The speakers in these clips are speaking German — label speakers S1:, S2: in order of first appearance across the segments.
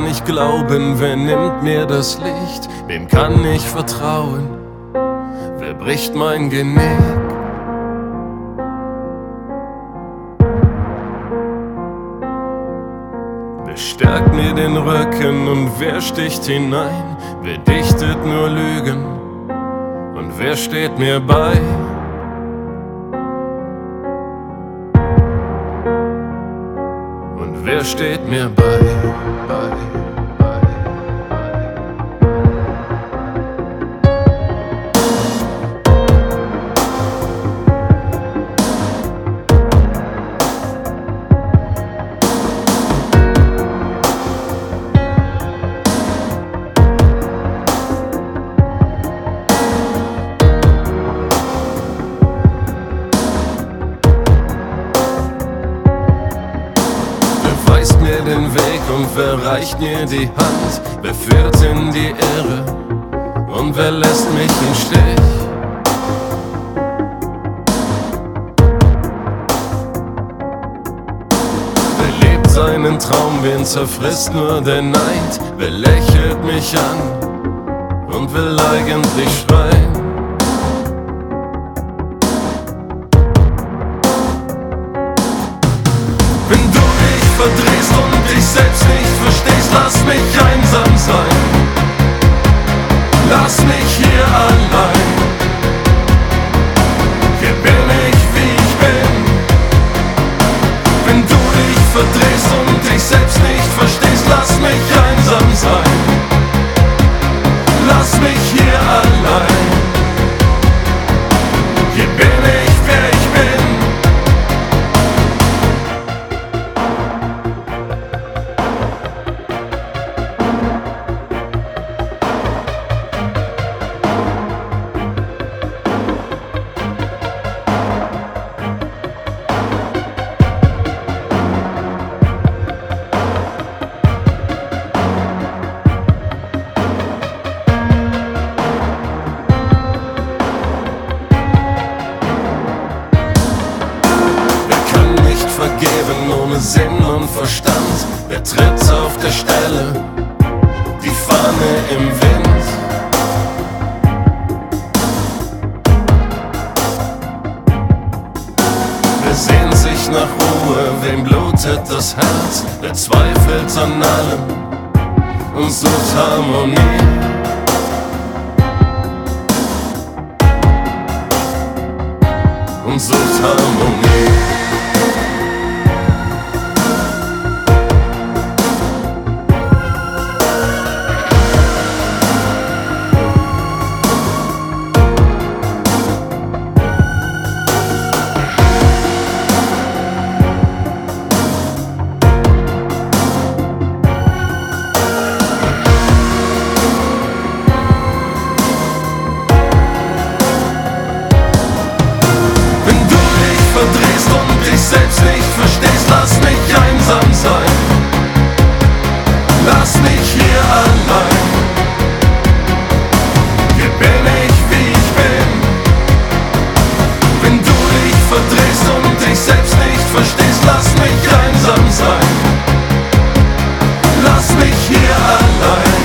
S1: kann ich glauben? Wer nimmt mir das Licht? Wem kann ich vertrauen? Wer bricht mein Genick? Wer stärkt mir den Rücken und wer sticht hinein? Wer dichtet nur Lügen und wer steht mir bei? Und wer steht mir bei? Mir den Weg und wer reicht mir die Hand? Wer führt in die Irre und wer lässt mich im Stich? Wer lebt seinen Traum, wen zerfrisst nur der Neid? Wer lächelt mich an und will eigentlich schreien? Wenn du dich verdrehst und dich selbst nicht verstehst, lass mich einsam sein. Lass mich hier allein. Hier bin ich, wie ich bin. Wenn du dich verdrehst und dich selbst nicht verstehst, lass mich einsam sein. Lass mich hier allein. Hier bin ich, wer ich bin. Vergeben ohne Sinn und Verstand. Wer tritt auf der Stelle? Die Fahne im Wind. Wer sehnt sich nach Ruhe? Wem blutet das Herz? Wer zweifelt an allem und sucht Harmonie? Und sucht Harmonie. Verdrehst und dich selbst nicht verstehst, lass mich einsam sein. Lass mich hier allein. Hier bin ich, wie ich bin. Wenn du dich verdrehst und dich selbst nicht verstehst, lass mich einsam sein. Lass mich hier allein.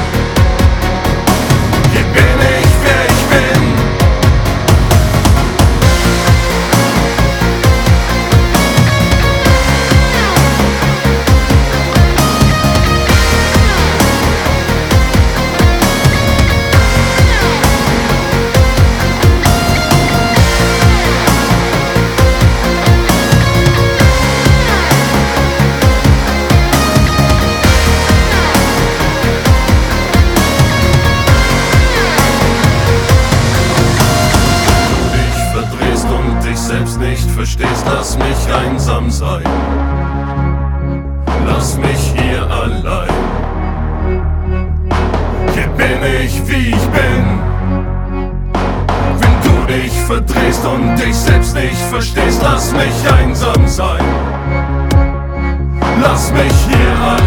S1: Hier bin ich, wer ich bin. Selbst nicht verstehst, lass mich einsam sein. Lass mich hier allein. Hier bin ich, wie ich bin. Wenn du dich verdrehst und dich selbst nicht verstehst, lass mich einsam sein. Lass mich hier allein.